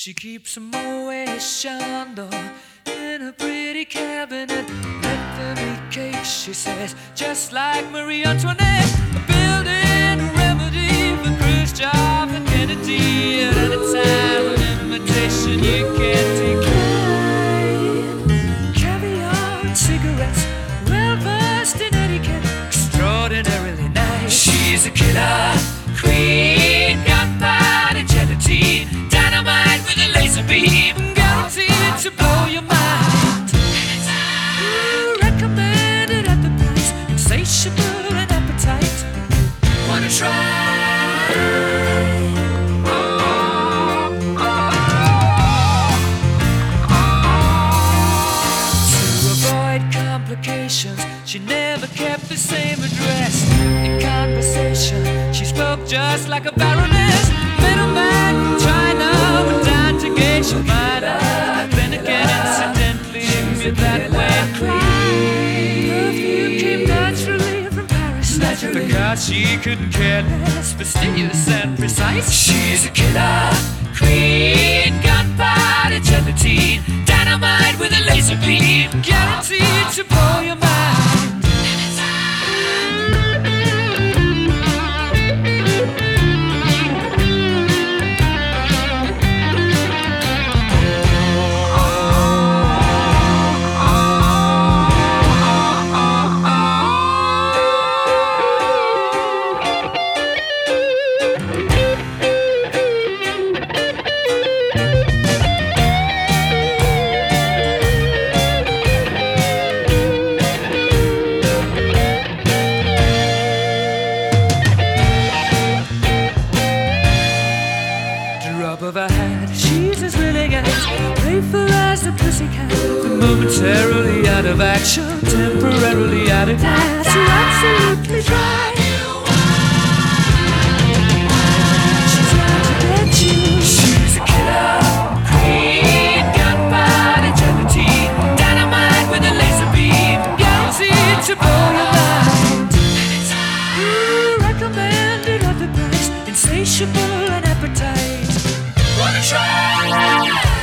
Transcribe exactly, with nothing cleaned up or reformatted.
She keeps a Moet Chandon in a pretty cabinet. Let them eat cake, she says, just like Marie Antoinette. Building a remedy for Khrushchev and Kennedy at any time. An invitation you can't decline. Caviar and cigarettes, well versed in etiquette, extraordinarily nice. She's a killer queen, gunpowder gelatine, dynamite with a laser beam, guaranteed to blow your mind. Ooh, recommended at the price, insatiable and appetite. Wanna try? To avoid complications, she never kept the same address. In conversation, she spoke just like a baroness. Middleman from China went down to gauge your mind. Then again, incidentally, you're that way. Perfume came naturally from Paris, naturally, because she couldn't care less, fastidious and precise. She's a killer queen, gunpowder gelatine, dynamite with a laser beam, guaranteed to blow your mind. Of her hat, she's as willing as playful as the pussycat, but momentarily out of action, temporarily out of class. You're absolutely dry. She's out to get you. She's a killer queen, gunpowder gelatine, dynamite with a laser beam, guaranteed to blow your mind. Ooh, recommended at the price, insatiable and appetite. Wanna try?